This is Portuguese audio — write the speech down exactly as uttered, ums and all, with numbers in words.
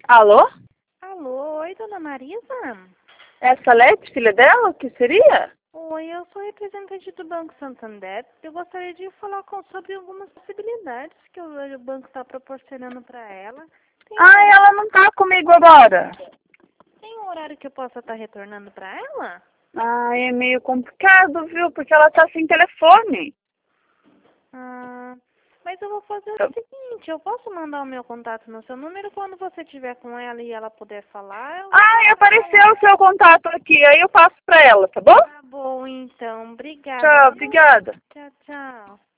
Alô? Alô, oi, dona Marisa? É a Salete, filha dela? O que seria? Oi, eu sou representante do Banco Santander. Eu gostaria de falar com, sobre algumas possibilidades que o, o banco está proporcionando para ela. Tem um, Ai, ela não tá comigo agora. tem um horário que eu possa estar retornando para ela? Ai, é meio complicado, viu? Porque ela tá sem telefone. Ah, mas eu vou fazer o Eu- seguinte, eu posso mandar o meu contato no seu número quando você estiver com ela e ela puder falar, eu vou Ai, falar pra ela. apareceu o seu contato aqui, aí eu passo pra ela, tá bom? Tá bom, então. Obrigada, Tchau, viu? obrigada. Tchau, tchau.